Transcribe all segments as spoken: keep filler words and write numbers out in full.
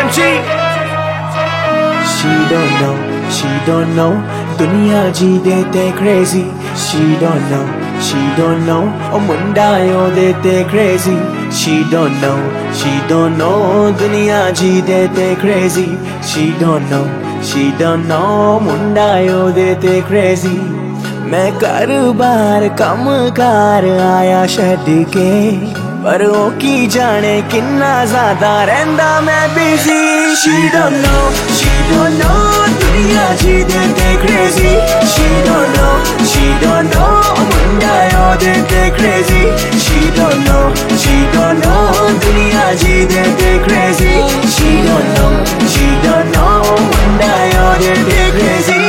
G. She don't know, she don't know, दुनिया जी देते crazy. She don't know, she don't know, ओ मुंडा यो देते crazy. She don't know, she don't know, दुनिया जी देते crazy. She don't know, she don't know, मुंडा यो देते crazy. मैं कर बार कम car आया छड़ के, पर ओ की जाने किन्ना ज्यादा रहंदा मैं busy. She don't know, she don't know, दुनिया जी देते crazy. She don't know, she don't know, मुंडा यो देते crazy. She don't know, she don't know, दुनिया जी देते crazy. She don't know, she don't know, मुंडा यो देते crazy.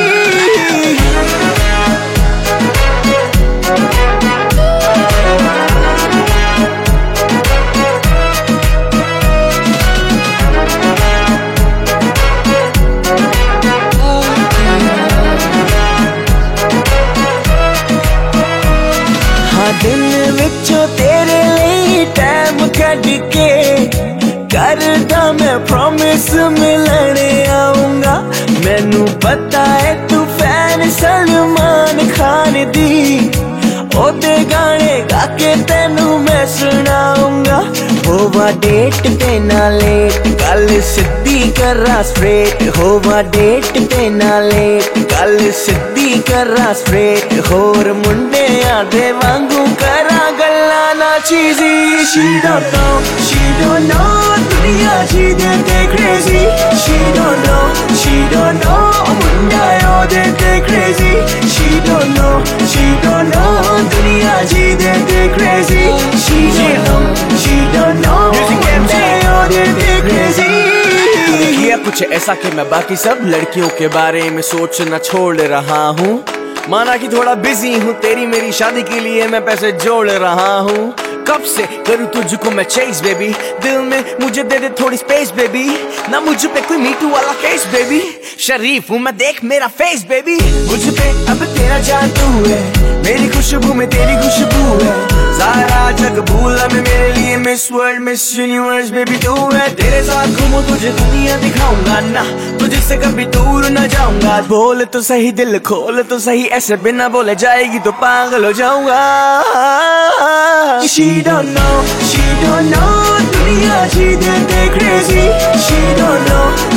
दिन विचों तेरे लिए टाइम कट के करदा मैं प्रॉमिस मिलने आऊंगा. मैनू पता है तू फैन सलमान खान दी, ओदे गाने गा के तेनू मैं सुनाऊंगा. होवा डेट पे ना लेट, गल सिद्धी करा स्ट्रेट. होवा डेट पे ना लेट, गल सिद्धी करा स्ट्रेट. होर मुंडे आदे वांगू करा गल्ला ना चीजी. She don't know, she don't know, दुनिया जी देते crazy. She don't know, she don't know, मुंडा यो देते crazy. She don't know, she don't know, दुनिया जी देते crazy. She don't know, she don't know, मुंडा यो देते crazy. किया कुछ ऐसा कि मैं बाकी सब लड़कियों के बारे में सोचना छोड़ रहा हूँ. माना कि थोड़ा बिजी हूँ, तेरी मेरी शादी के लिए मैं पैसे जोड़ रहा हूँ. कब से करूँ तुझको मैं चेस बेबी, दिल में मुझे दे दे थोड़ी स्पेस बेबी. ना मुझ पे कोई मीटू वाला केस बेबी, शरीफ हूँ मैं देख मेरा फेस बेबी. मुझ पे अब तेरा जादू है, मेरी खुशबू में तेरी खुशबू है. सारा जग भूला मैं, मेरे लिए miss world miss universe baby तू है. तेरे साथ घूमूं तुझे दुनिया दिखाऊंगा ना, तुझसे कभी दूर न जाऊंगा. बोल तो सही दिल खोल तो सही, ऐसे बिना बोले जाएगी तो पागल हो जाऊंगा. She don't know, she don't know, दुनिया जी देते crazy. She don't know,